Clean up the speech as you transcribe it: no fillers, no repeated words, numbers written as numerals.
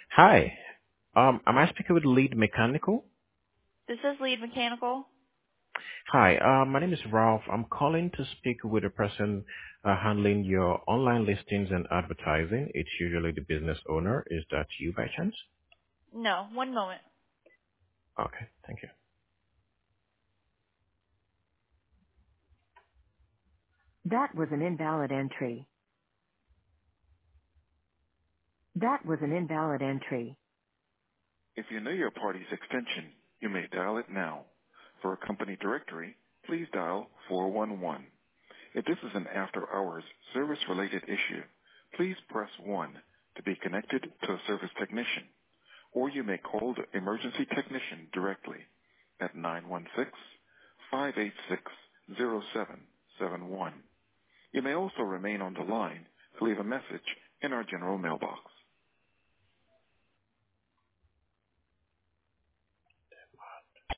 Hi. Am I speaking with Lead Mechanical? This is Lead Mechanical. Hi, my name is Ralph. I'm calling to speak with the person handling your online listings and advertising. It's usually the business owner. Is that you by chance? No, one moment. Okay, thank you. That was an invalid entry. That was an invalid entry. If you know your party's extension, you may dial it now. For a company directory, please dial 411. If this is an after-hours service-related issue, please press 1 to be connected to a service technician, or you may call the emergency technician directly at 916-586-0771. You may also remain on the line to leave a message in our general mailbox.